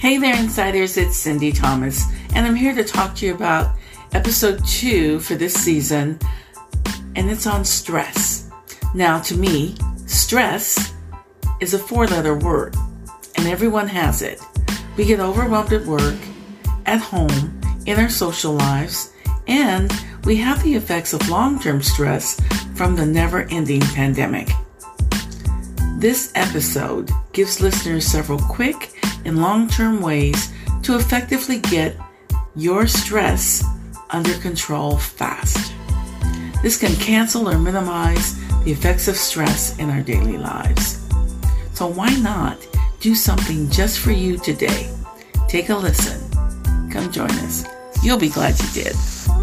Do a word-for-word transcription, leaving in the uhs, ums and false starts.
Hey there, Insiders, it's Cindy Thomas, and I'm here to talk to you about episode two for this season, and it's on stress. Now, to me, stress is a four-letter word, and everyone has it. We get overwhelmed at work, at home, in our social lives, and we have the effects of long-term stress from the never-ending pandemic. This episode gives listeners several quick and long-term ways to effectively get your stress under control fast. This can cancel or minimize the effects of stress in our daily lives. So why not do something just for you today? Take a listen. Come join us. You'll be glad you did.